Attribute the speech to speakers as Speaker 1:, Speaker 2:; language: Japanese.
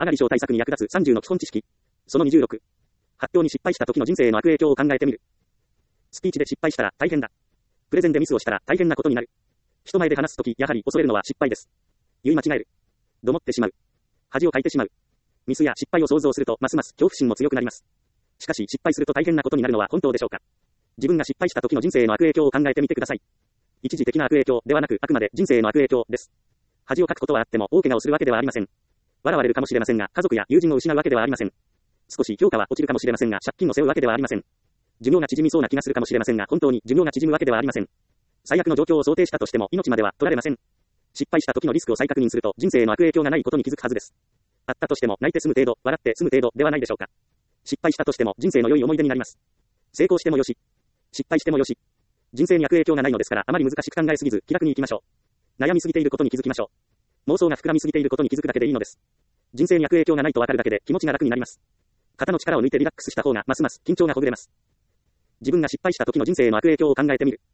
Speaker 1: アガリ症対策に役立つ30の基本知識。その26。発表に失敗した時の人生への悪影響を考えてみる。スピーチで失敗したら大変だ。プレゼンでミスをしたら大変なことになる。人前で話すとき、やはり恐れるのは失敗です。言い間違える。どもってしまう。恥をかいてしまう。ミスや失敗を想像すると、ますます恐怖心も強くなります。しかし、失敗すると大変なことになるのは本当でしょうか。自分が失敗した時の人生への悪影響を考えてみてください。一時的な悪影響ではなく、あくまで人生への悪影響です。恥をかくことはあっても、大怪我をするわけではありません。笑われるかもしれませんが、家族や友人を失うわけではありません。少し評価は落ちるかもしれませんが、借金を背負うわけではありません。寿命が縮みそうな気がするかもしれませんが、本当に寿命が縮むわけではありません。最悪の状況を想定したとしても、命までは取られません。失敗した時のリスクを再確認すると、人生への悪影響がないことに気づくはずです。あったとしても、泣いて済む程度、笑って済む程度ではないでしょうか。失敗したとしても、人生の良い思い出になります。成功してもよし、失敗してもよし。人生に悪影響がないのですから、あまり難しく考えすぎず、気楽に行きましょう。悩みすぎていることに気づきましょう。妄想が膨らみすぎていることに気づくだけでいいのです。人生に悪影響がないとわかるだけで気持ちが楽になります。肩の力を抜いてリラックスした方が、ますます緊張がほぐれます。自分が失敗した時の人生への悪影響を考えてみる。